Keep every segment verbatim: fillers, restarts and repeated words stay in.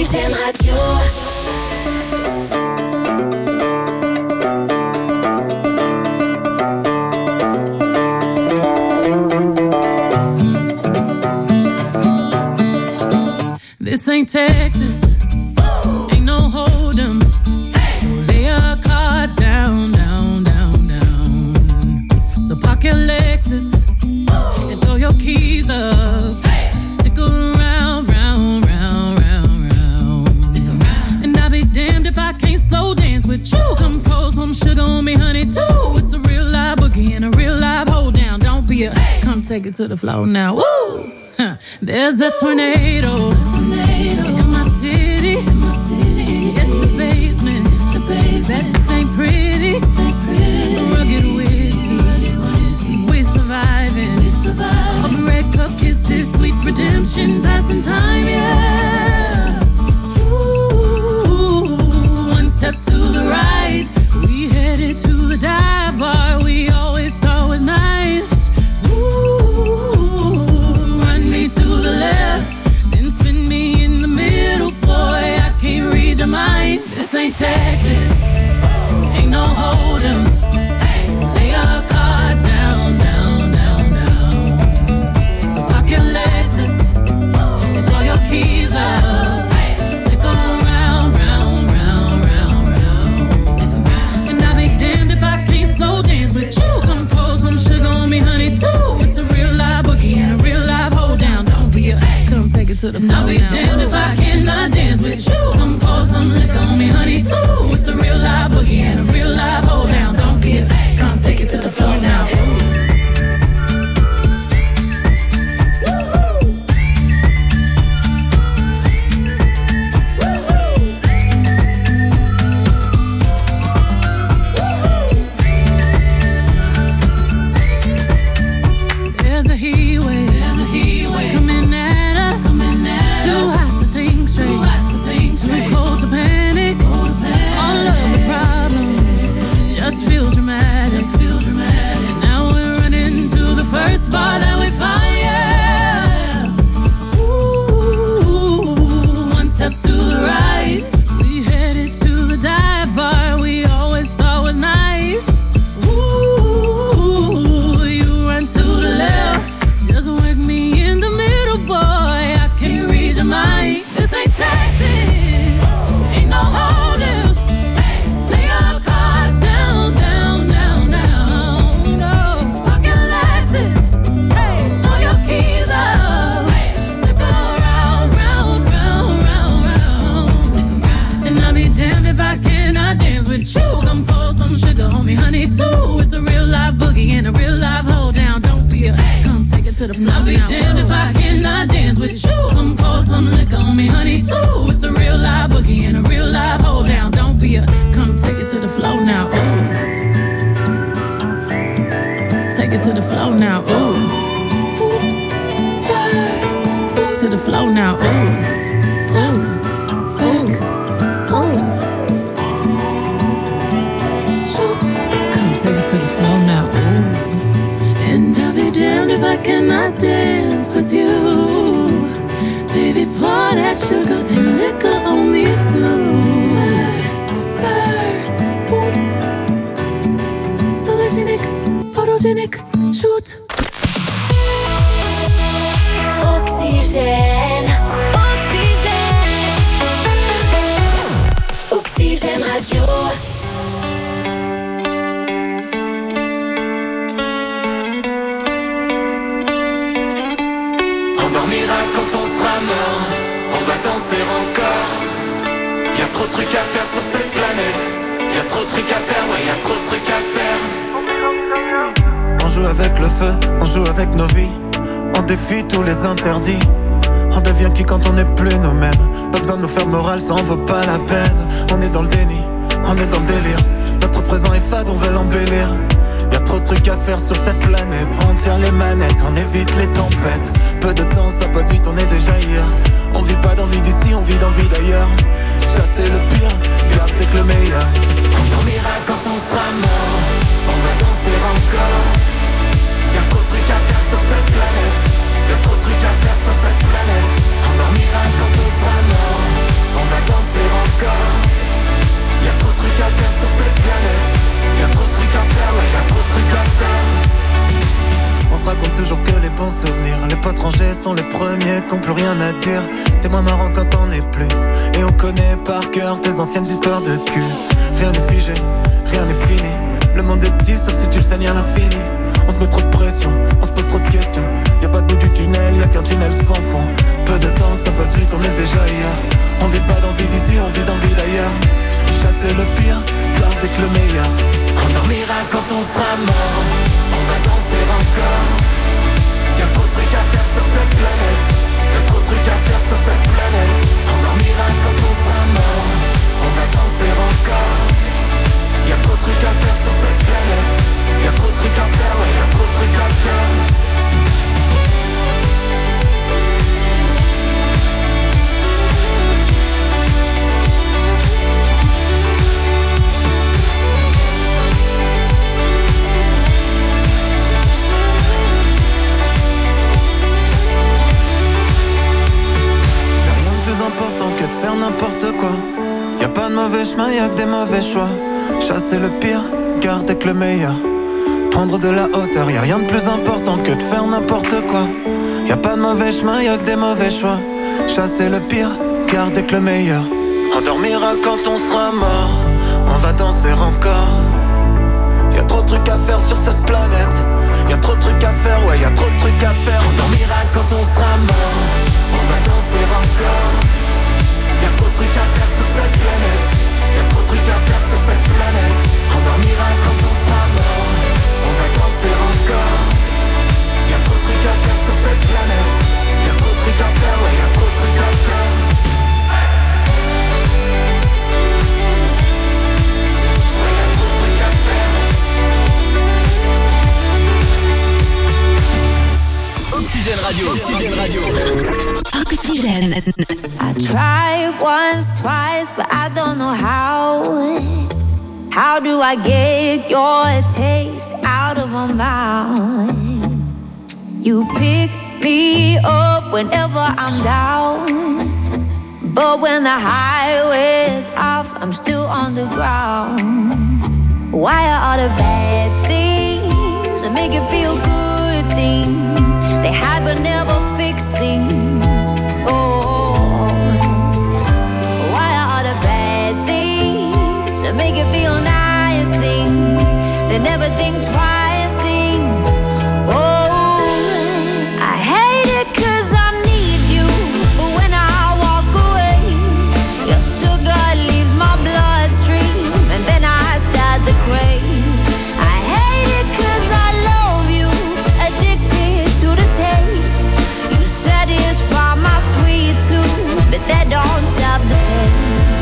Oxygène Radio. This ain't Texas, Woo! Ain't no hold'em. Hey! So lay your cards down, down, down, down. So park your Lexus Woo! And throw your keys up. Hey! Stick around, round, round, round, round. Stick around. And I'll be damned if I can't slow dance with you. Come pour some sugar on me, honey, too. It's a real live boogie and a real live hold down. Don't be a, hey! Come take it to the floor now. Woo! There's a tornado, There's a tornado in my city, in my city. It's the basement, the basement. That ain't pretty, ain't pretty. Rugged whiskey, rugged whiskey. We surviving, we surviving. All the red cup kisses, sweet redemption, passing time, yeah. Ooh, one step to the right, we headed to the dive bar we always thought was nice. To the left, then spin me in the middle, boy, I can't read your mind. This ain't Texas, ain't no hold'em. Lay your cards down, down, down, down. So park your Lexus and throw your keys up. Stick around, round, round, round, round. And I'll be damned if I can't slow dance with you. Come pour some sugar on me, honey, too. It's a real live boogie and a real live hold down. Don't be a come take it to the floor. I'll be now. Damned if I cannot dance with you. Come pour some liquor on me, honey, too. It's a real live boogie and a real live hold down. Don't be a come take it to the floor now. I'll be damned if I cannot dance with you. Come pour some liquor on me, honey, too. It's a real live boogie and a real live hold down. Don't be a come take it to the floor now. Ooh. Take it to the floor now. Ooh. Hoops, spurs, to the floor now. Ooh. Top, back, oops. Shoot. Come take it to the floor now. Ooh. And I'll be damned if I cannot dance with you. Baby, pour that sugar and liquor on me too. Spurs, spurs, boots. Sologenic, photogenic, shoot. Oxygène. Oxygène. Oxygène Radio. Quand on sera mort, on va danser encore. Y'a trop de trucs à faire sur cette planète. Y'a trop de trucs à faire, ouais, y'a trop de trucs à faire. On joue avec le feu, on joue avec nos vies. On défie tous les interdits. On devient qui quand on n'est plus nous-mêmes. Pas besoin de nous faire morale, ça en vaut pas la peine. On est dans le déni, on est dans le délire. Notre présent est fade, on veut l'embellir. Y'a trop de trucs à faire sur cette planète. On tient les manettes, on évite les tempêtes. Peu de temps, ça passe vite, on est déjà hier. On vit pas d'envie d'ici, on vit d'envie d'ailleurs. Chasser le pire, garder que le meilleur. On dormira quand on sera mort. On va danser encore. Y'a trop de trucs à faire sur cette planète. Y'a trop de trucs à faire sur cette planète. On dormira quand on sera mort. On potes rangés sont les premiers qui ont plus rien à dire. T'es moins marrant quand on est plus. Et on connaît par cœur tes anciennes histoires de cul. Rien n'est figé, rien n'est fini. Le monde est petit sauf si tu le saignes à l'infini. On se met trop de pression, on se pose trop de questions. Y'a pas de bout du tunnel, y'a qu'un tunnel sans fond. Peu de temps, ça passe vite, on est déjà ailleurs. On vit pas d'envie d'ici, on vit d'envie d'ailleurs. Chasser le pire, garder que le meilleur. On dormira quand on sera mort. On va danser encore. Y'a trop de trucs à faire sur cette planète. Y'a trop de trucs à faire sur cette planète. On dormira quand on sera mort. On va danser encore. Y'a trop de trucs à faire sur cette planète. Y'a trop de trucs à faire, ouais, y'a trop de trucs à faire. Important que de faire n'importe quoi. Y'a pas de mauvais chemin, y'a que des mauvais choix. Chasser le pire, garder que le meilleur. Prendre de la hauteur, y'a rien de plus important que de faire n'importe quoi. Y'a pas de mauvais chemin, y'a que des mauvais choix. Chasser le pire, garder que le meilleur. On dormira quand on sera mort. On va danser encore. Y'a trop de trucs à faire sur cette planète. Y'a trop de trucs à faire, ouais, y'a trop de trucs à faire. On dormira quand on sera mort. On va danser encore. Y'a trop de trucs à faire sur cette planète. Y'a trop de trucs à faire sur cette planète. On dormira quand on sera mort. On va danser encore. Y'a trop de trucs à faire sur cette planète. Y'a trop de trucs à faire, ouais, y'a trop de trucs à faire. Ouais, y'a trop de trucs à faire. Oxygène Radio. Oxygène Radio. Oxygène. I tried once, twice, but I don't know how. How do I get your taste out of my mouth? You pick me up whenever I'm down, but when the highway's off, I'm still on the ground. Why are all the bad things that make it feel good things? They hide but never fix things. Oh, why are all the bad things that make it feel nice things? They never think twice things. Oh, I hate it 'cause I need you, but when I walk away, your sugar leaves my bloodstream, and then I start to crave. I hate it 'cause I love you, addicted to the taste. You satisfy my sweet tooth, but that don't stop the pain.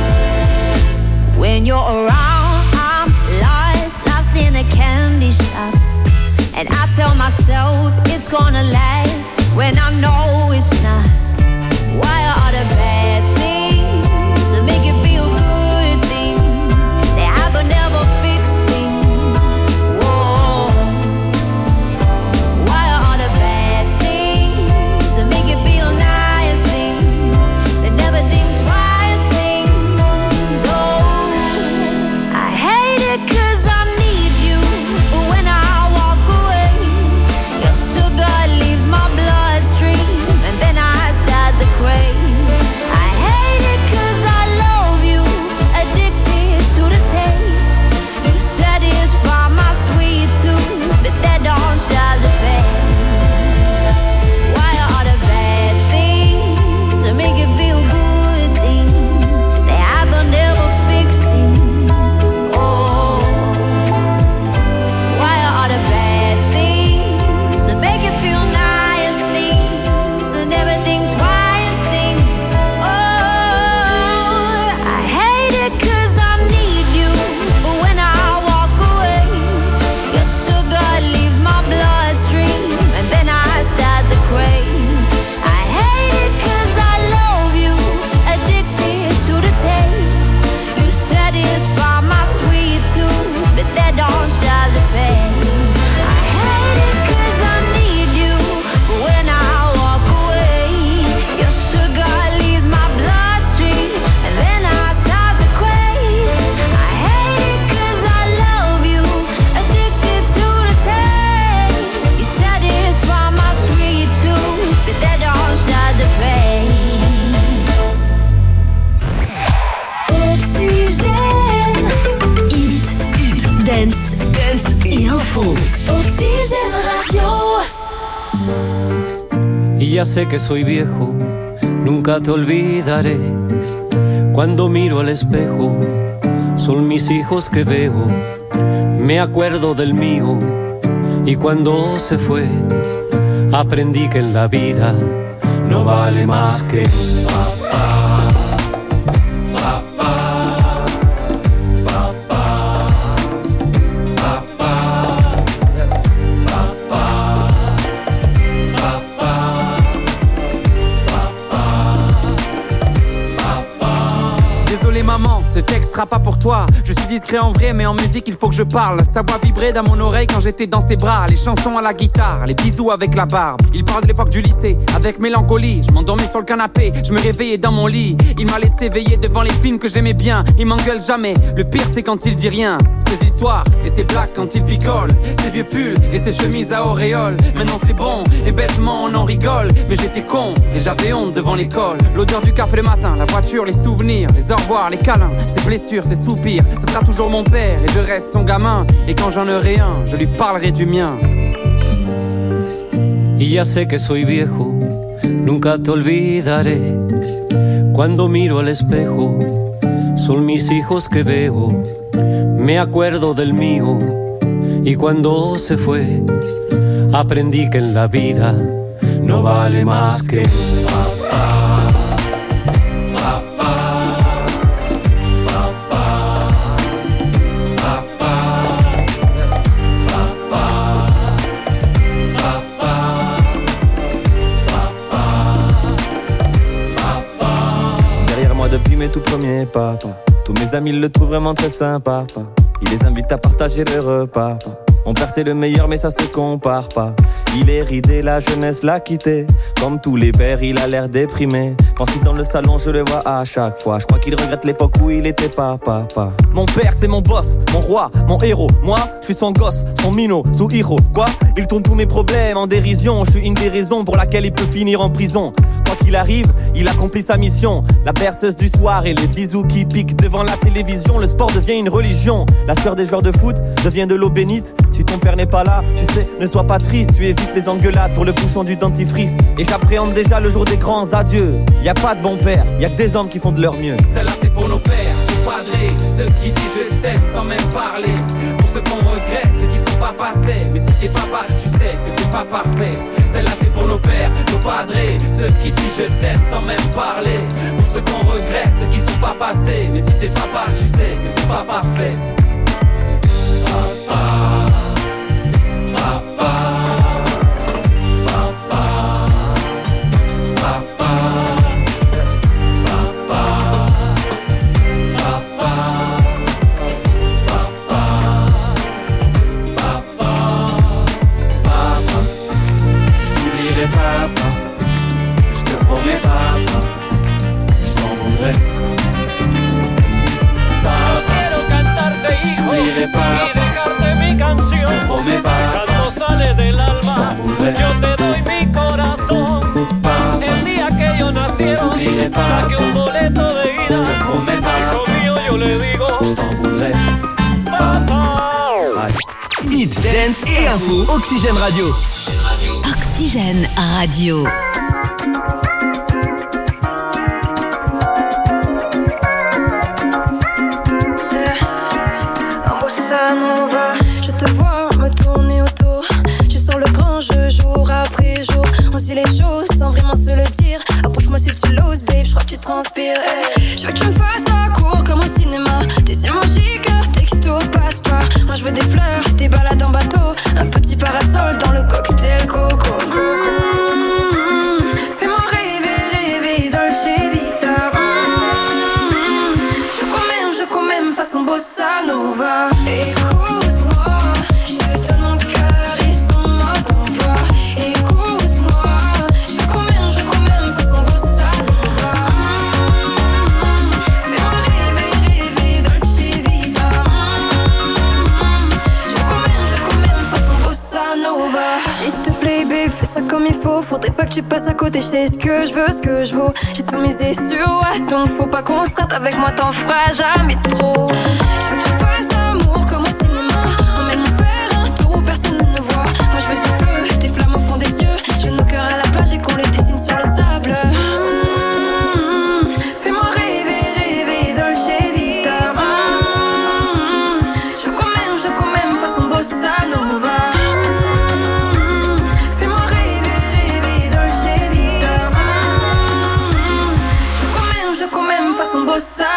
When you're around, I'm lost, lost in a candy shop, and I tell myself it's gonna last when I know it's not. Why are all the bad things that make it feel good things? They have but never fix things. Whoa. Why are all the bad things that make it feel nice things? They never think twice things. Oh, I hate it 'cause I need you, but when I walk away, your sugar leaves my Y ya sé que soy viejo, nunca te olvidaré. Cuando miro al espejo, son mis hijos que veo. Me acuerdo del mío, y cuando se fue, aprendí que en la vida no vale más que papá. Maman, ce texte sera pas pour toi. Je suis discret en vrai, mais en musique il faut que je parle. Sa voix vibrait dans mon oreille quand j'étais dans ses bras. Les chansons à la guitare, les bisous avec la barbe. Il parle de l'époque du lycée, avec mélancolie. Je m'endormais sur le canapé, je me réveillais dans mon lit. Il m'a laissé veiller devant les films que j'aimais bien. Il m'engueule jamais, le pire c'est quand il dit rien. Ses histoires et ses blagues quand il picole. Ses vieux pulls et ses chemises à auréole. Maintenant c'est bon, et bêtement on en rigole. Mais j'étais con, et j'avais honte devant l'école. L'odeur du café le matin, la voiture, les souvenirs, les au revoir, les câlins, ses blessures, ses soupirs. Ce sera toujours mon père et je reste son gamin. Et quand j'en aurai un, je lui parlerai du mien. Y ya sé que soy viejo, nunca te olvidaré. Cuando miro al espejo, son mis hijos que veo. Me acuerdo del mío, y cuando se fue, aprendí que en la vida no vale más que papá. Depuis mes tout premiers pas, pas. Tous mes amis le trouvent vraiment très sympa, pas. Il les invite à partager le repas, pas. Mon père c'est le meilleur mais ça se compare pas. Il est ridé, la jeunesse l'a quitté. Comme tous les pères, il a l'air déprimé. Pensif dans le salon, je le vois à chaque fois. Je crois qu'il regrette l'époque où il était papa, papa. Mon père c'est mon boss, mon roi, mon héros. Moi, je suis son gosse, son minot, son héros. Quoi ? Il tourne tous mes problèmes en dérision. Je suis une des raisons pour laquelle il peut finir en prison. Quoi qu'il arrive, il accomplit sa mission. La berceuse du soir et les bisous qui piquent devant la télévision. Le sport devient une religion. La sueur des joueurs de foot devient de l'eau bénite. Si ton père n'est pas là, tu sais, ne sois pas triste. Tu évites les engueulades pour le bouchon du dentifrice. Et j'appréhende déjà le jour des grands adieux. Y a pas de bon père, y a que des hommes qui font de leur mieux. Celle-là c'est pour nos pères, nos padrés, ceux qui disent je t'aime sans même parler. Pour ceux qu'on regrette, ceux qui sont pas passés. Mais si t'es papa, tu sais que t'es pas parfait. Celle-là c'est pour nos pères, nos padrés, ceux qui disent je t'aime sans même parler. Pour ceux qu'on regrette, ceux qui sont pas passés. Mais si t'es papa, tu sais que t'es pas parfait. Papa, papa. Y dejarte mi canción. Canto sale del alma. Yo te doy mi corazón. El día que yo nacieron, saqué un boleto de ida. Hijo mío, yo le digo papa. Hit, dance et info. Oxygène Radio. Oxygène Radio. Je te vois me tourner autour. Je sens le grand jeu jour après jour. On se dit les choses sans vraiment se le dire. Approche-moi si tu l'oses, babe, je crois que tu transpires. Hey. Je veux que tu me fasses la cour comme au cinéma. Des émojis, cœur, texto, passe pas. Moi je veux des fleurs, des balades en bateau. Un petit parasol dans le cocktail coco. Mmh, fais-moi rêver, rêver Dolce Vita. Mmh, je veux qu'on m'aime, je veux qu'on m'aime façon bossa nova. Écoute-moi, je te donne mon cœur et son mode d'emploi. Écoute-moi, je veux qu'on m'aime, je veux qu'on m'aime façon bossa nova. Mmh, fais-moi rêver, rêver Dolce Vita. Mmh, je veux qu'on m'aime, je veux qu'on m'aime façon bossa nova. S'il te plaît, babe, fais ça comme il faut. Faudrait pas que tu passes à côté, je sais ce que je veux, ce que je vaux. J'ai tout misé sur ouais, donc faut pas qu'on se rate. Avec moi t'en feras jamais trop. Je veux que tu fasses l'amour comme au cinéma. Emmène-moi faire un tour où personne ne nous voit. Moi je veux du feu, des flammes au fond des yeux. Je veux nos cœurs à la plage et qu'on les décide.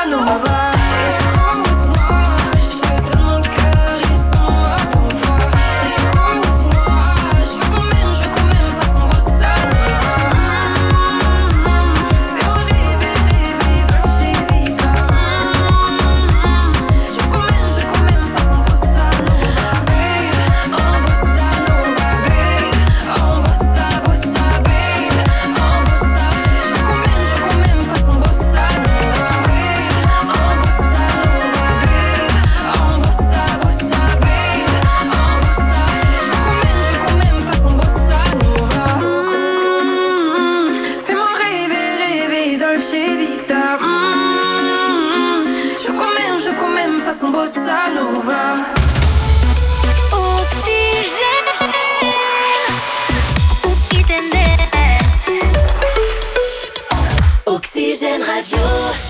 nova. Écoute-moi, je te donne mon cœur, il s'en va ton poids. Écoute-moi, je veux qu'on m'aime, je veux qu'on m'aime façon bossa nova. Fais-moi rêver, rêver, Dolce Vita. Je veux qu'on m'aime, je veux qu'on m'aime façon bossa nova. Babe, en bossa nova, babe. En bossa, bossa, babe. En bossa, je veux qu'on m'aime, je veux qu'on m'aime façon bossa nova. En bossa nova, babe. En bossa, bossa, babe. En bossa, je veux qu'on m'aime, je veux qu'on m'aime façon bossa nova. Mm, Fais-moi rêver, rêver, Dolce Vita. Mm, Je veux qu'on m'aime, je veux qu'on m'aime façon bossa nova. Oxygène. Eat and dance. Oxygène Radio.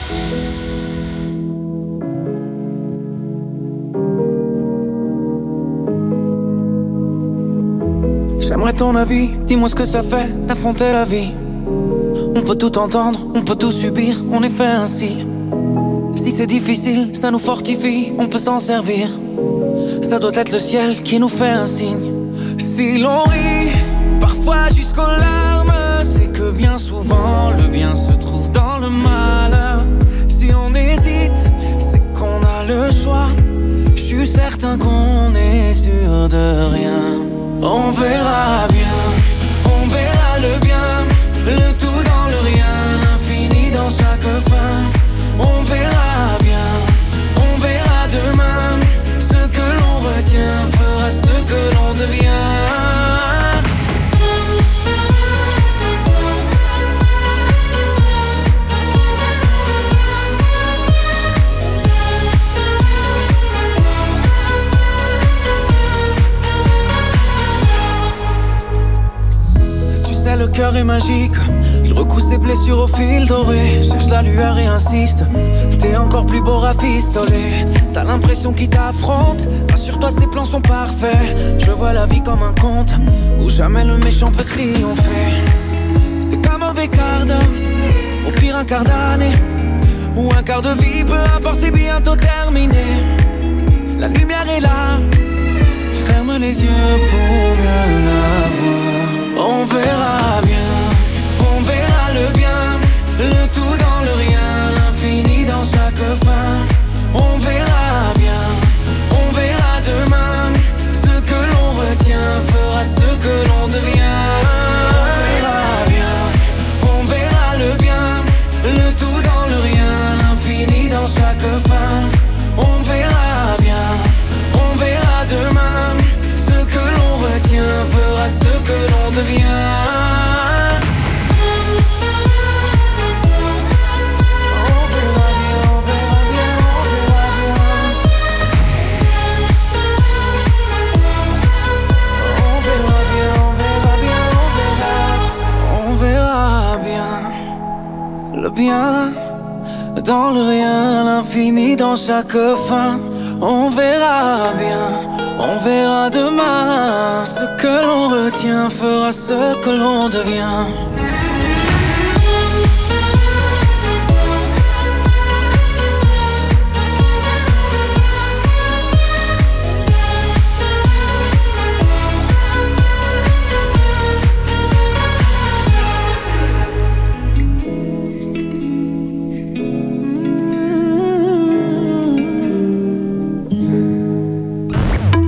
J'aimerais ton avis, dis-moi ce que ça fait d'affronter la vie. On peut tout entendre, on peut tout subir, on est fait ainsi. Si c'est difficile, ça nous fortifie, on peut s'en servir. Ça doit être le ciel qui nous fait un signe. Si l'on rit, parfois jusqu'aux larmes, c'est que bien souvent le bien se trouve dans le mal. Si on hésite, c'est qu'on a le choix. Je suis certain qu'on est sûr de rien. On verra bien, on verra le bien, le tout dans le rien, l'infini dans chaque fin. On verra bien, on verra demain. Ce que l'on retient fera ce que l'on devient. Le cœur est magique, il recoue ses blessures au fil doré. Cherche la lueur et insiste, t'es encore plus beau rafistolé. T'as l'impression qu'il t'affronte, rassure-toi ses plans sont parfaits. Je vois la vie comme un conte, où jamais le méchant peut triompher. C'est qu'un mauvais quart d'heure, au pire un quart d'année, ou un quart de vie, peu importe c'est bientôt terminé. La lumière est là, ferme les yeux pour mieux la voir. On verra bien, on verra le bien, le tout dans le rien, l'infini dans chaque fin. On verra bien, on verra demain, ce que l'on retient fera ce que l'on devient. On verra bien, on verra le bien, le tout dans le rien, l'infini dans chaque fin. On verra bien, on verra demain, ce que l'on retient fera ce que l'on devient. Le bien dans le rien, l'infini dans chaque fin. On verra bien, on verra demain. Ce que l'on retient fera ce que l'on devient.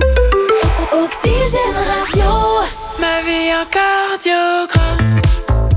Oxygène Radio. Ma vie un cardiogramme.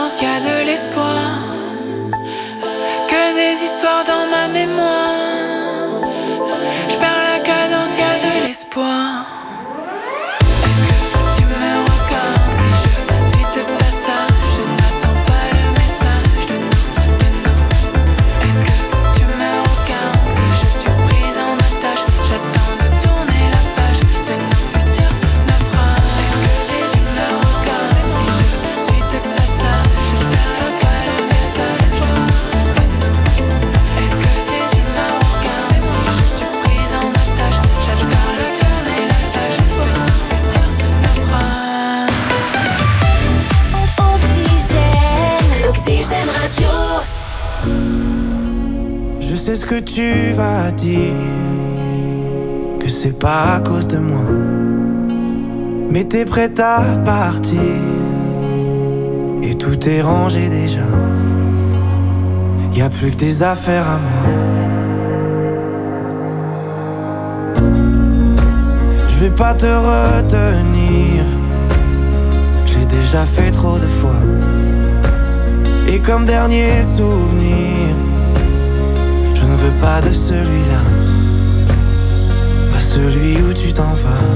cadence, y'a de l'espoir. Que des histoires dans ma mémoire. J'perds la cadence, y'a de l'espoir. Je sais ce que tu vas dire, que c'est pas à cause de moi, mais t'es prête à partir, et tout est rangé déjà. Y'a plus que des affaires à moi. Je vais pas te retenir, j'ai déjà fait trop de fois. Et comme dernier souvenir, je ne veux pas de celui-là, pas celui où tu t'en vas.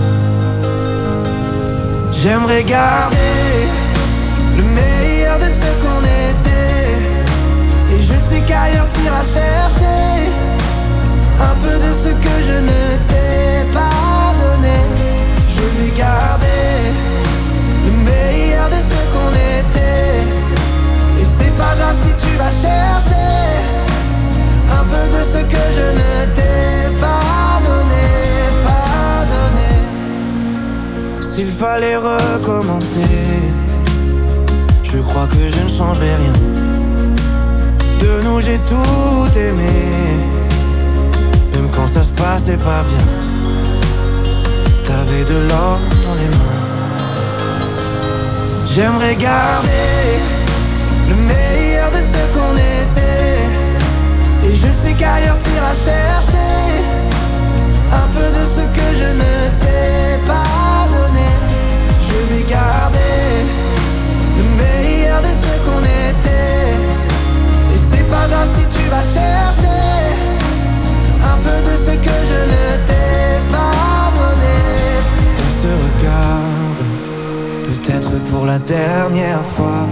J'aimerais garder le meilleur de ce qu'on était, et je sais qu'ailleurs t'iras chercher un peu de ce que je ne t'ai pas donné. Je vais garder le meilleur de ce qu'on était, et c'est pas grave si tu vas chercher un peu de ce que je ne t'ai pas donné, pas donné. S'il fallait recommencer, je crois que je ne changerai rien. De nous j'ai tout aimé, même quand ça se passait pas bien. T'avais de l'or dans les mains. J'aimerais garder le meilleur de ce qu'on était, et je sais qu'ailleurs t'iras chercher un peu de ce que je ne t'ai pas donné. Je vais garder le meilleur de ce qu'on était, et c'est pas grave si tu vas chercher un peu de ce que je ne t'ai pas donné. On se regarde, peut-être pour la dernière fois,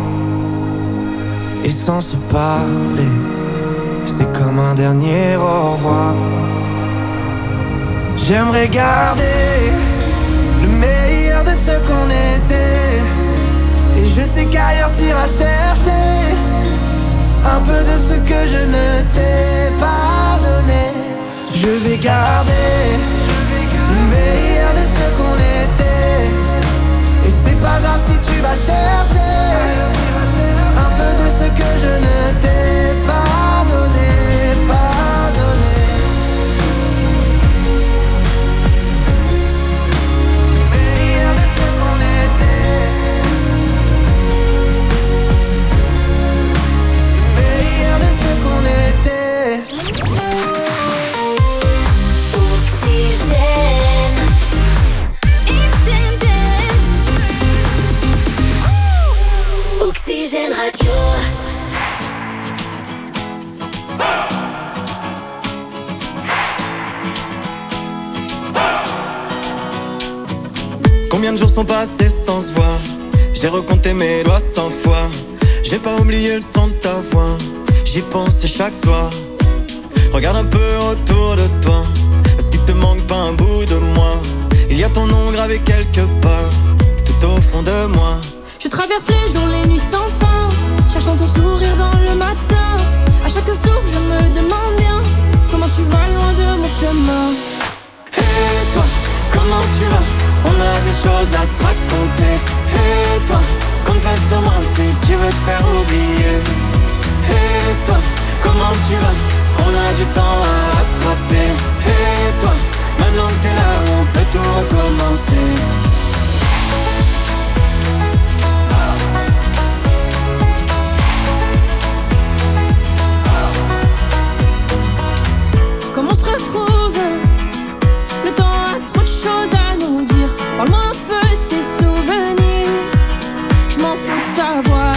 et sans se parler, c'est comme un dernier au revoir. J'aimerais garder le meilleur de ce qu'on était, et je sais qu'ailleurs t'iras chercher un peu de ce que je ne t'ai pas donné. Je vais garder le meilleur de ce qu'on était, et c'est pas grave si tu vas chercher un peu de ce que je ne t'ai pas donné, pas donné. Meilleur de ce qu'on était, meilleur de ce qu'on était. Oxygène. Oxygène Radio. Combien de jours sont passés sans se voir? J'ai recompté mes doigts cent fois. J'ai pas oublié le son de ta voix, j'y pense chaque soir. Regarde un peu autour de toi, est-ce qu'il te manque pas un bout de moi? Il y a ton nom gravé quelque part, tout au fond de moi. Je traverse les jours, les nuits sans fin, cherchant ton sourire dans le matin. À chaque souffle je me demande bien comment tu vas loin de mon chemin. Et toi, comment tu vas? On a des choses à se raconter. Et toi, compte pas sur moi si tu veux te faire oublier. Et toi, comment tu vas? On a du temps à rattraper. Et toi, maintenant que t'es là, on peut tout recommencer. Comment on se retrouve? Le temps a trop de choses à nous dire. Parle-moi un peu de tes souvenirs, je m'en fous de savoir.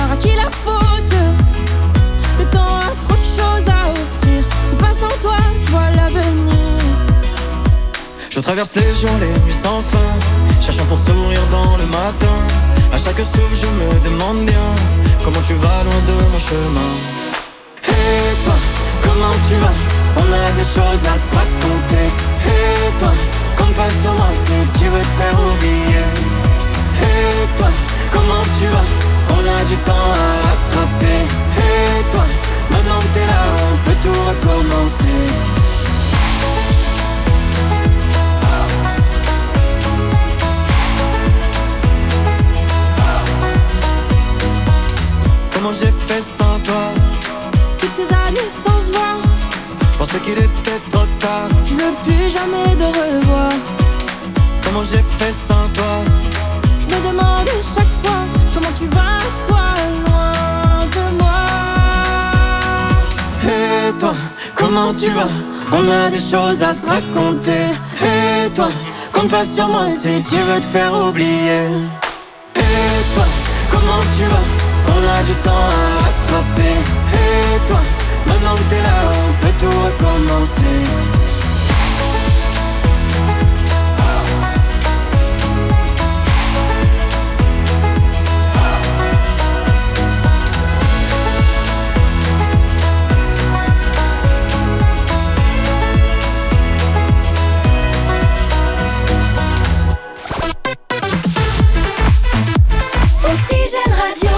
traverse les jours, les nuits sans fin, cherchant ton sourire dans le matin. À chaque souffle je me demande bien comment tu vas loin de mon chemin. Et toi, comment tu vas? On a des choses à se raconter. Et toi, compte pas sur moi si tu veux te faire oublier. Et toi, comment tu vas? On a du temps à rattraper. Et toi, maintenant que t'es là, on peut tout recommencer. Comment j'ai fait sans toi? Toutes ces années sans se voir, je pensais qu'il était trop tard. Je veux plus jamais te revoir. Comment j'ai fait sans toi? Je me demande chaque fois comment tu vas, toi, loin de moi. Et toi, comment tu vas? On a des choses à se raconter. Et toi, compte pas sur moi si tu veux te faire oublier. Et toi, comment tu vas? On a du temps à rattraper. Et toi, maintenant que t'es là, on peut tout recommencer. Oxygène Radio.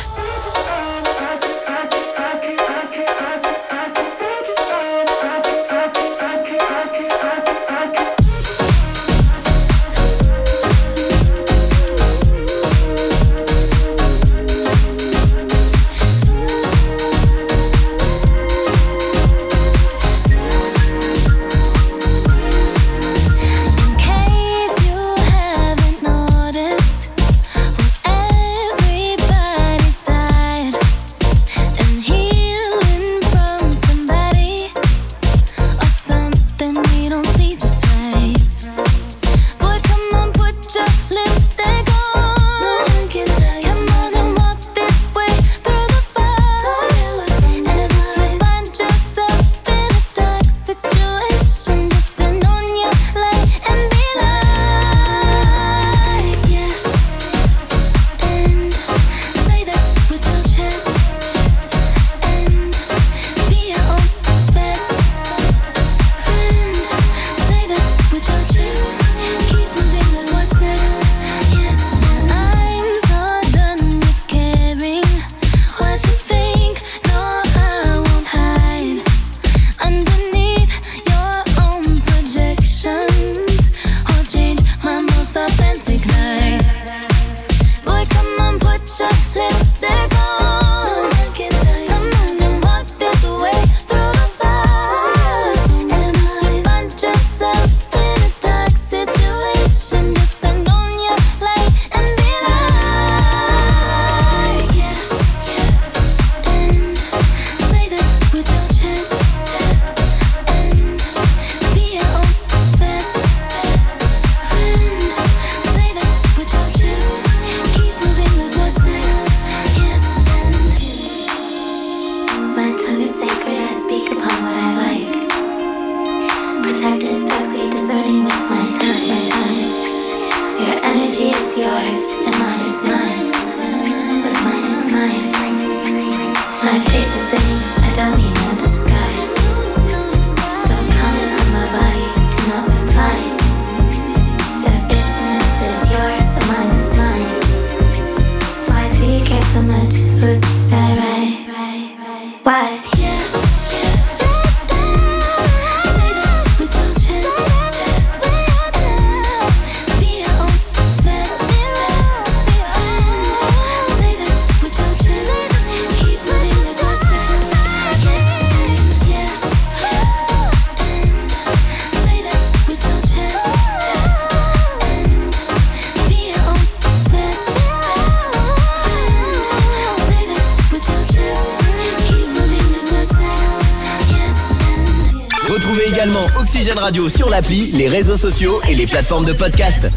Retrouvez également Oxygène Radio sur l'appli, les réseaux sociaux et les plateformes de podcast.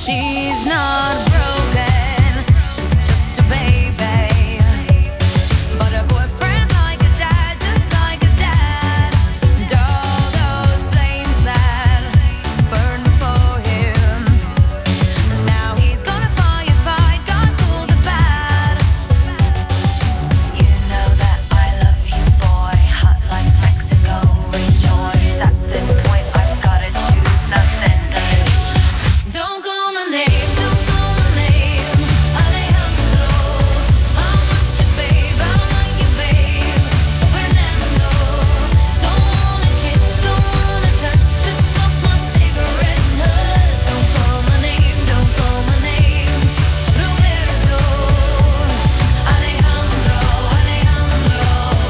She's not broken, she's just a baby. But her boyfriend's like a dad, just like a dad. And all those flames that burned for him, now he's gonna firefight, gonna cool the bad. You know that I love you, boy, hot like Mexico, rejoice. At this point I've gotta choose, nothing to lose. Don't call my name, don't call my name, Alejandro. I'm not your babe, I'm not your babe, Fernando. Don't wanna kiss, don't wanna touch, just smoke my cigarette and hush. Don't call my name, don't call my name, Roberto. Alejandro, Alejandro.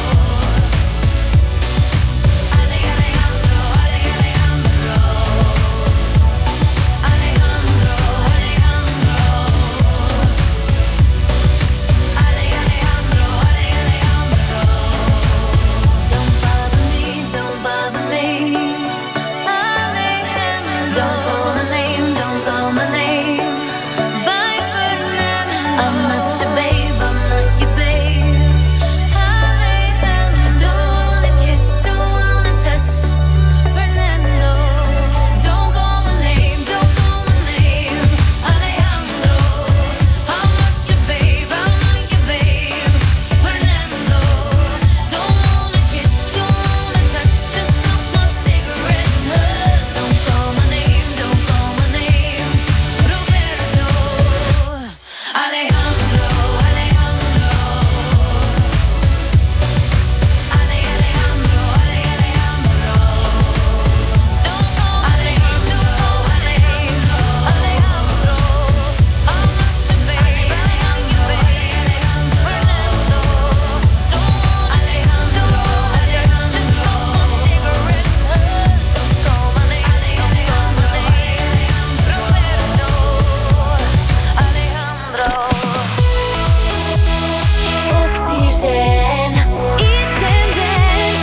Ale, Alejandro, Ale, Alejandro. Alejandro, Alejandro. Ale, Alejandro, Ale, Alejandro. Don't bother me, don't bother me. Alejandro. Don't call my name, don't call my name. Bye, Fernando. I'm not your babe, I'm not your babe. Alejandro. Don't wanna kiss, don't wanna touch, Fernando. Don't call my name, don't call my name, Alejandro. I'm not your babe, I'm not your babe, Fernando. Don't wanna kiss, don't wanna touch, just smoke my cigarette and hush. Don't call my name, don't call my name, Roberto. Alejandro, Alejandro. Ale, Alejandro, Ale, Alejandro. Don't call my name, don't call my name, Alejandro. I'm not your babe, Alejandro, Alejandro. Fernando. Don't Alejandro, Alejandro. Cigarette and hush. Don't call my name, Alejandro, Alejandro. Roberto. Alejandro. Oxygène. Eat and dance.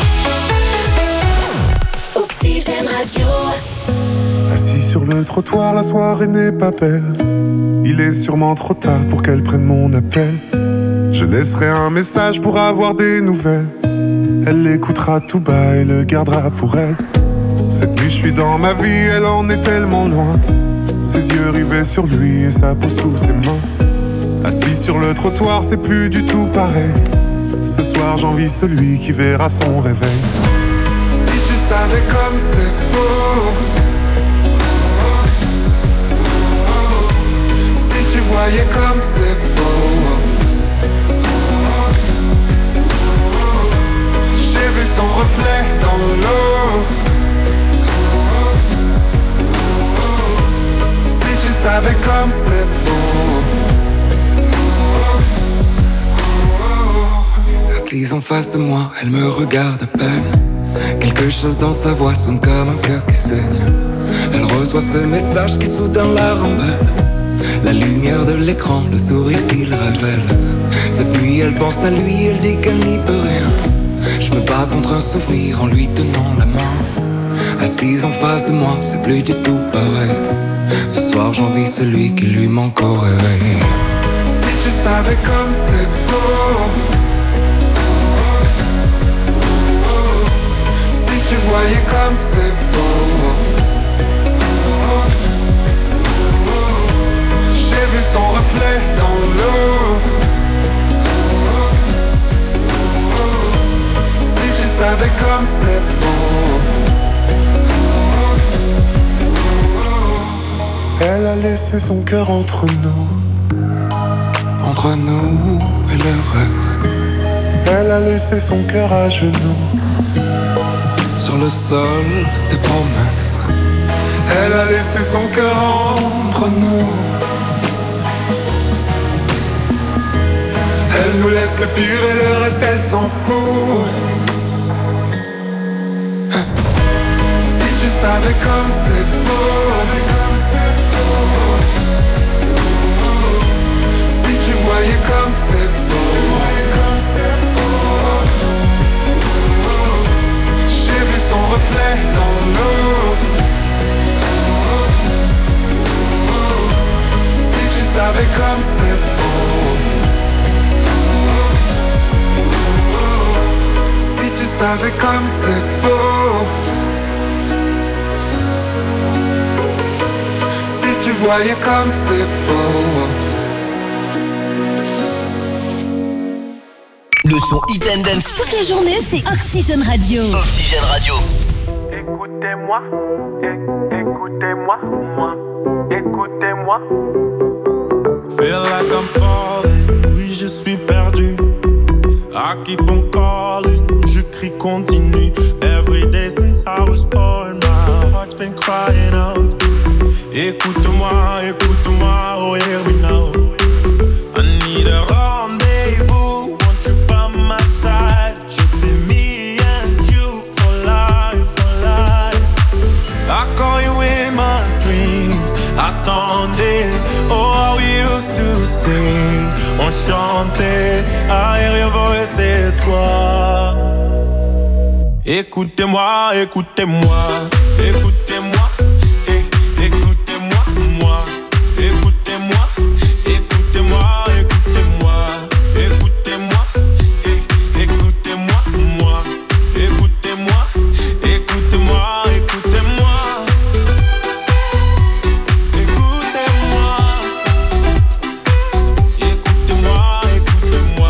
Oxygène Radio. Assis sur le trottoir, la soirée n'est pas belle. Il est sûrement trop tard pour qu'elle prenne mon appel. Je laisserai un message pour avoir des nouvelles. Elle l'écoutera tout bas et le gardera pour elle. Cette nuit je suis dans ma vie, elle en est tellement loin. Ses yeux rivés sur lui et sa peau sous ses mains. Assis sur le trottoir, c'est plus du tout pareil. Ce soir j'envie celui qui verra son réveil. Si tu savais comme c'est beau, si tu voyais comme c'est beau. J'ai vu son reflet dans l'eau. Si tu savais comme c'est beau. Assise en face de moi, elle me regarde à peine. Quelque chose dans sa voix sonne comme un cœur qui saigne. Elle reçoit ce message qui soudain la rembelle. La lumière de l'écran, le sourire qu'il révèle. Cette nuit elle pense à lui, elle dit qu'elle n'y peut rien. Je me bats contre un souvenir en lui tenant la main. Assise en face de moi, c'est plus du tout pareil. Ce soir j'envie celui qui lui manque au réveil. Si tu savais comme c'est beau. Si tu voyais comme c'est beau. J'ai vu son reflet dans l'eau. Si tu savais comme c'est beau. Elle a laissé son cœur entre nous. Entre nous et le reste. Elle a laissé son cœur à genoux. Sur le sol des promesses. Elle a laissé son cœur entre nous. Elle nous laisse le pire et le reste elle s'en fout. Si tu savais comme c'est beau. Si tu voyais comme c'est beau. J'ai vu son reflet dans l'eau. comme c'est beau. Si tu savais comme c'est beau. Si tu voyais comme c'est beau. Le son Hit and Dance toute la journée, c'est Oxygène Radio. Oxygène Radio. Écoutez-moi, é- écoutez-moi, moi, écoutez-moi. Feel like I'm falling, oui je suis perdu. I keep on calling, je crie continue. Every day since I was born, my heart's been crying out. Écoute-moi, écoute-moi, oh hear me now. I need a rendez-vous, want you by my side. Should be me and you for life, for life. I call you in my dreams, attendez. Oh how we used to sing, on chantait. Aérien c'est toi. Écoutez-moi, écoutez-moi, écoutez-moi, é- écoutez-moi, moi, écoutez-moi, écoutez-moi, écoutez-moi, écoutez-moi, é- écoutez-moi, moi, écoutez-moi, écoutez-moi, écoutez-moi, écoutez-moi, écoutez-moi, écoutez-moi.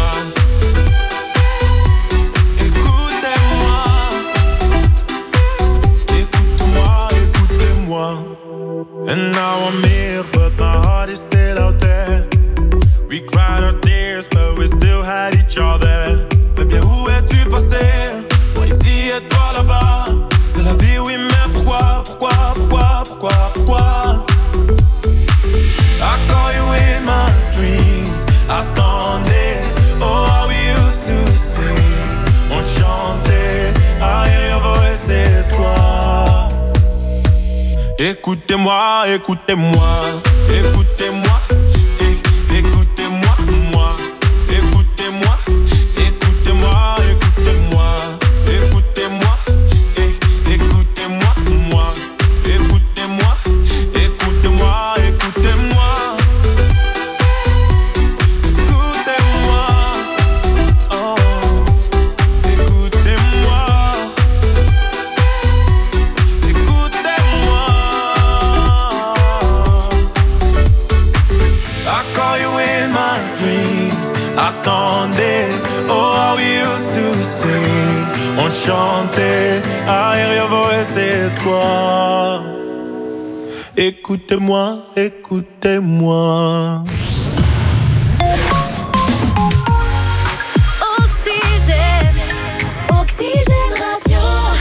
And now I'm here, but my heart is still out there. We cried our tears, but we still had each other. Mais bien où es-tu passé? Moi ici et toi là-bas. C'est la vie, oui, mais pourquoi, pourquoi, pourquoi, pourquoi, pourquoi? I call you in my dreams, attendez. Oh, how we used to sing. On chantait, aérien voice, c'est toi. Écoutez-moi, écoutez-moi, écoutez-moi, é- écoutez-moi, moi, écoutez-moi, écoutez-moi, écoutez-moi, écoutez-moi, é- écoutez-moi, moi, écoutez-moi, écoutez-moi, écoutez-moi, écoutez-moi, oh, écoutez-moi, écoutez-moi. I call you in my dreams, attendez. Oh, how we used to sing. On chantait, aérien voice, c'est toi. Écoutez-moi, écoutez-moi. Oxygène, Oxygène Radio.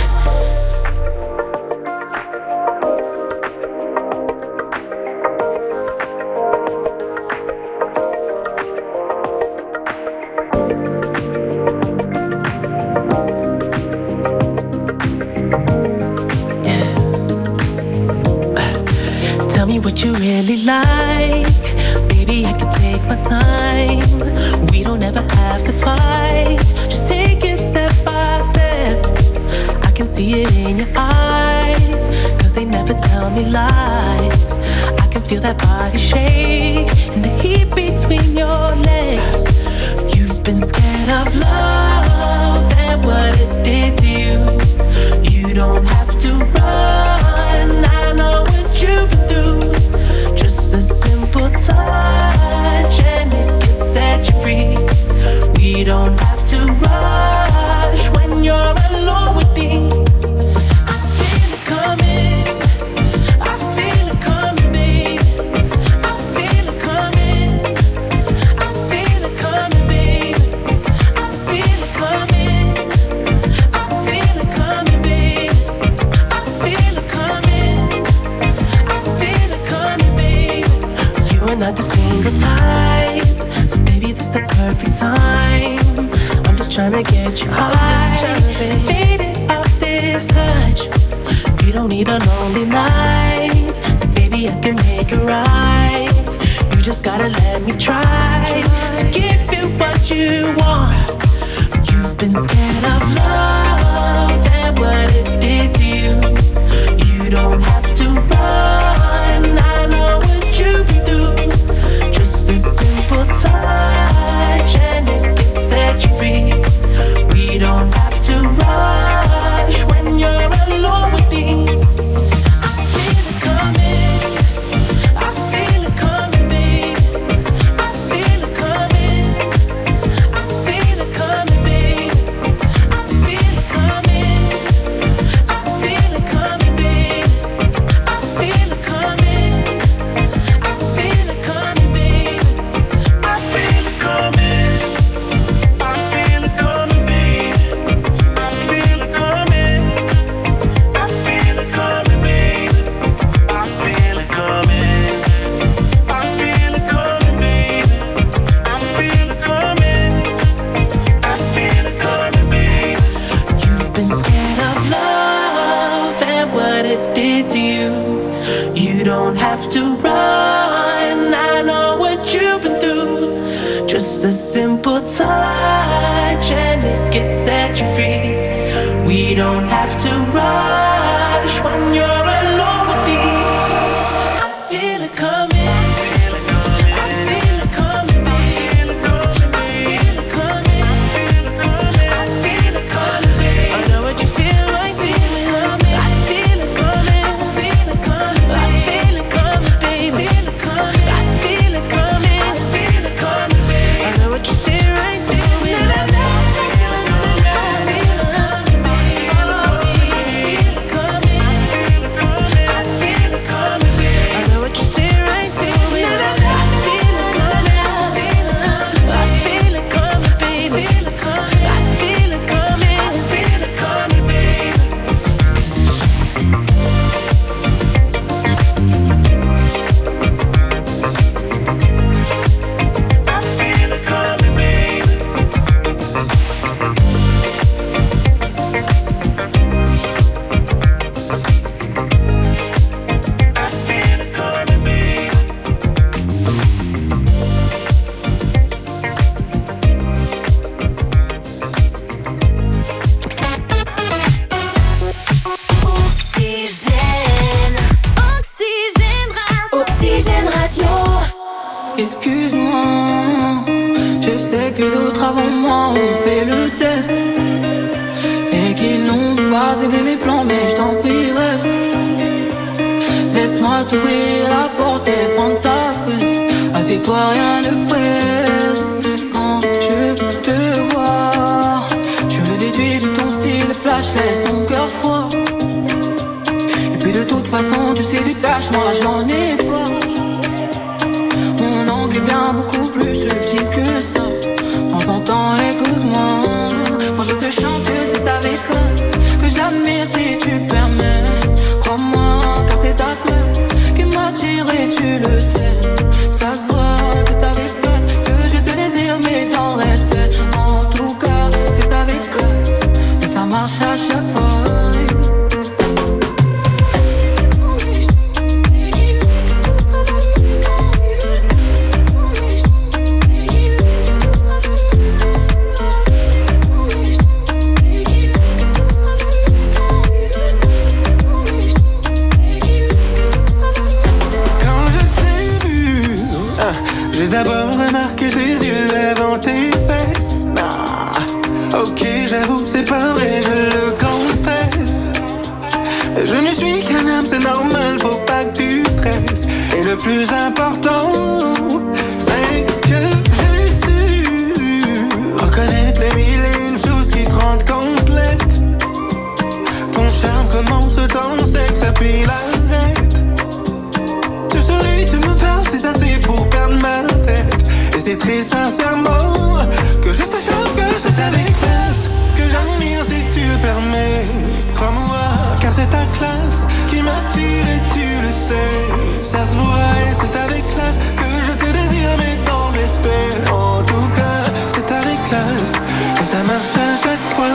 Tell me what you really like. Baby, I can take my time. We don't ever have to fight. Just take it step by step. I can see it in your eyes, cause they never tell me lies. I can feel that body shake and the heat between your legs. You've been scared of love and what it did to you. You don't have to run, I know what you've been through. Just a simple touch and it can set you free. We don't have to rush when you're alone with me. I feel it coming, I feel it coming, babe. I feel it coming, I feel it coming, babe. I feel it coming, I feel it coming, babe. I feel it coming, I feel it coming, babe. You are not the single type, so baby, this the perfect time. I'm just tryna get you high, faded off this touch. You don't need a lonely night, so baby, I can make it right. You just gotta let me try to give you what you want. You've been scared of love and what it did to you. You don't have to run, I know what you've been through. Just a Just a simple touch and it gets set you free. We don't have to rush when you're alone with me. I feel it coming. Excuse-moi, je sais que d'autres avant moi ont fait le test et qu'ils n'ont pas aidé mes plans, mais je t'en prie reste. Laisse-moi t'ouvrir la porte et prendre ta fesse. Assieds-toi, rien ne presse. Quand je te vois, je le déduis de ton style flash, laisse ton cœur froid. Et puis de toute façon, tu sais du cash, moi j'en ai pas. Bien beaucoup plus subtil que ça. Prends ton temps, écoute-moi. Quand je te chante, c'est avec classe que j'admire si tu permets. Crois-moi, car c'est ta place qui m'attire et tu le sais. Ça se voit, c'est avec classe que je te désire, mais dans le respect. En tout cas, c'est avec classe et ça marche à chaque fois. J'ai d'abord remarqué tes yeux avant tes fesses. Ah, ok, j'avoue, c'est pas vrai, je le confesse. Je ne suis qu'un homme, c'est normal, faut pas que tu stresses. Et le plus important, c'est que j'ai su reconnaître les mille et une choses qui te rendent complète. Ton charme commence dans le sexe, puis l'arrête. Tu souris, tu me parles, c'est assez pour perdre ma tête. Et c'est très sincèrement que je te chante, que c'est avec classe que j'admire si tu le permets. Crois-moi, car c'est ta classe qui m'attire et tu le sais. Ça se voit et c'est avec classe que je te désire, mais dans le respect. En tout cas, c'est avec classe et ça marche à chaque fois.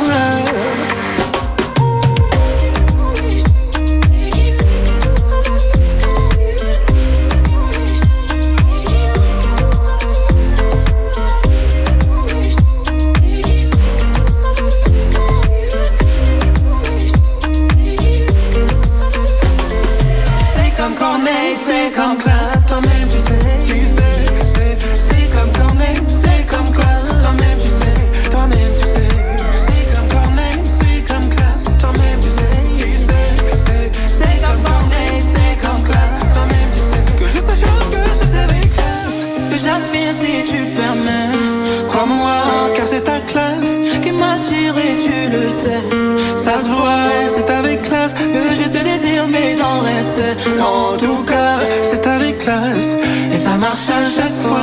C'est comme classe, toi-même tu sais, tu sais, c'est, c'est comme Corneille, c'est comme classe, toi-même tu sais, toi-même tu sais, c'est comme Corneille, c'est comme classe, toi-même tu sais, tu sais, c'est, c'est comme Corneille, c'est comme classe, toi-même tu sais, que je te chante, que c'est avec classe, que j'admire si tu permets, crois-moi, car c'est ta classe qui m'attire et tu le sais, ça se voit, c'est avec classe, que je te désire mais dans le respect, en tout cas, c'est avec classe et ça marche à chaque fois.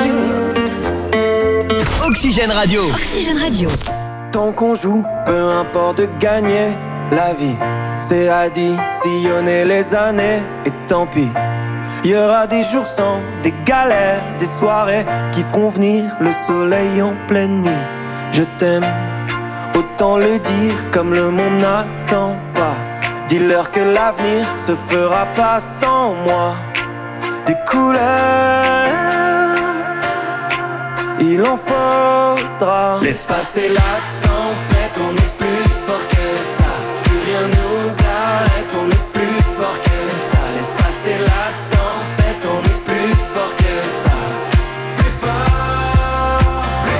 Oxygène Radio. Oxygène Radio. Tant qu'on joue, peu importe de gagner la vie, c'est additionner les années et tant pis. Il y aura des jours sans, des galères, des soirées qui feront venir le soleil en pleine nuit. Je t'aime, autant le dire comme le monde n'attend pas. Dis-leur que l'avenir se fera pas sans moi. Des couleurs, il qu'il en faudra. Laisse passer la tempête, on est plus fort que ça. Plus rien nous arrête, on est plus fort que ça. Laisse passer la tempête, on est plus fort que ça. Plus fort, plus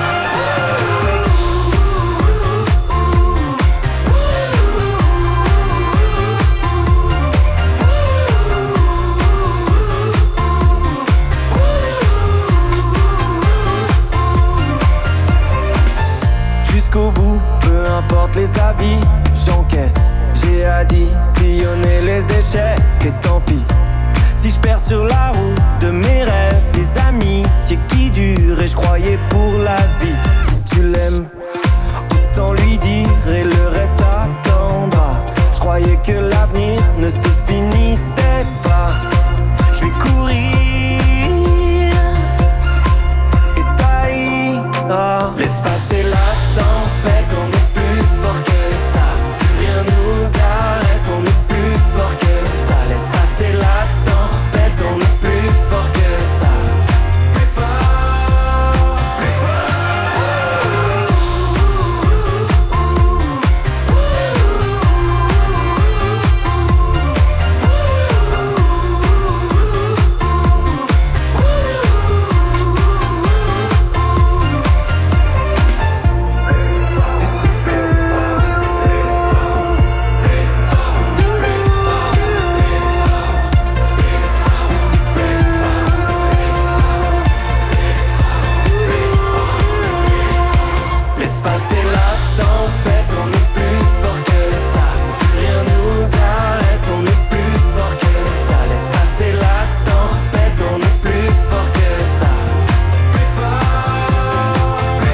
Jusqu'au bout, peu importe les avis, j'encaisse. J'ai additionné les échecs et tant pis. Si je perds sur la route de mes rêves, des amis qui durent et je croyais pour la vie. Si tu l'aimes, autant lui dire et le reste attendra. Je croyais que l'avenir ne se finissait pas. Je vais courir et ça ira. Laisse passer la tempête, on est plus fort que ça. Plus rien nous arrête, on est plus fort que ça. Laisse passer la tempête, on est plus fort que ça. Plus fort, plus passer la tempête, on est plus fort que ça. Plus rien nous arrête, on est plus fort que ça. Laisse passer la tempête, on est plus fort que ça. Plus fort, plus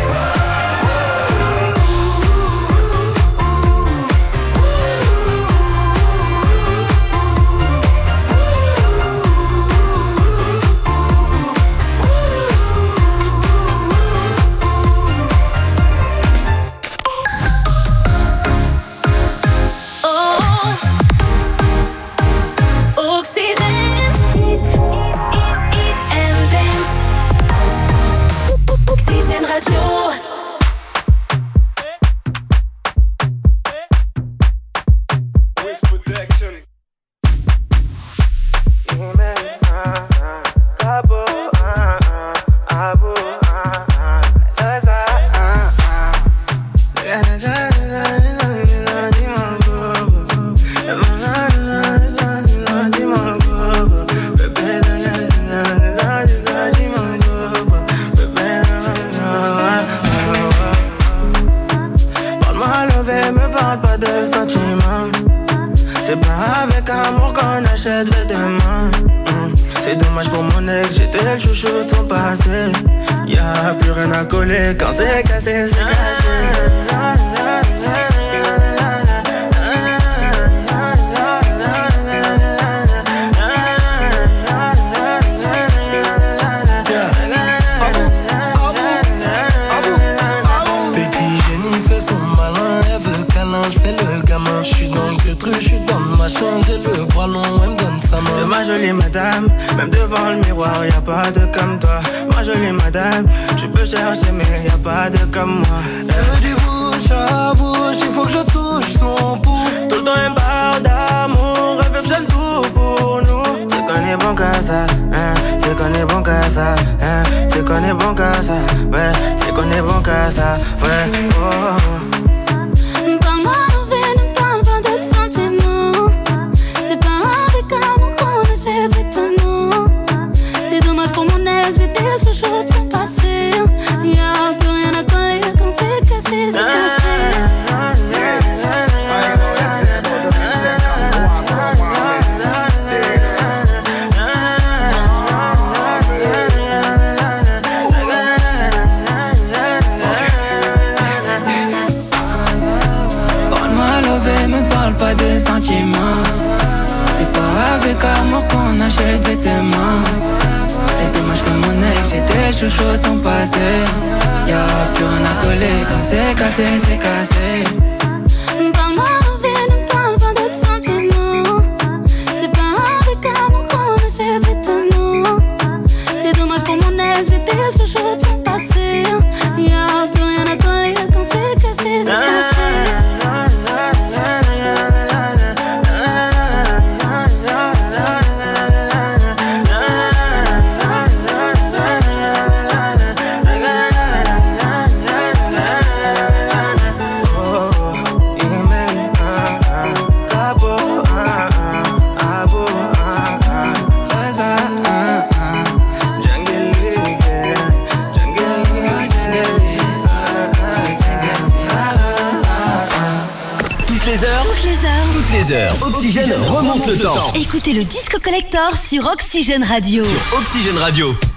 quand c'est cassé, c'est cassé. Petit génie fait son malin, elle veut câlin, je fais le gamin. Je suis dans le truc, je suis dans ma chambre, j'ai le bras long, elle me donne sa main. C'est ma jolie madame, même devant le miroir, y'a pas de comme toi. Ma jolie madame, tu peux chercher mais y'a pas de comme moi. Elle veut du bouche à bouche, il faut que je touche son pouls. Tout le temps elle parle d'amour, elle fait le tout pour nous. C'est qu'on est bon qu'à ça, hein, c'est qu'on est bon qu'à ça, hein, c'est qu'on est bon qu'à ça, ouais, c'est qu'on est bon qu'à ça, ouais, oh. Parle-moi d'envie, ne parle pas de sentiments. C'est pas avec amour qu'on achète cet amour. C'est dommage pour mon ex, j'étais le chouchou de son passé. Y'a plus rien à coller quand c'est cassé, c'est cassé. De sentiments, c'est pas avec amour qu'on achète des témoins. C'est dommage que mon ex, j'étais chouchou de son passé. Y'a plus rien à coller quand c'est cassé, c'est cassé. Parle-moi d'envie, ne parle pas de sentiments. C'est pas avec amour qu'on achète cet amour. C'est dommage pour mon ex, j'étais le chouchou de son passé. seize heures, Oxygène remonte le temps. Écoutez le Disco Collector sur Oxygène Radio. Sur Oxygène Radio.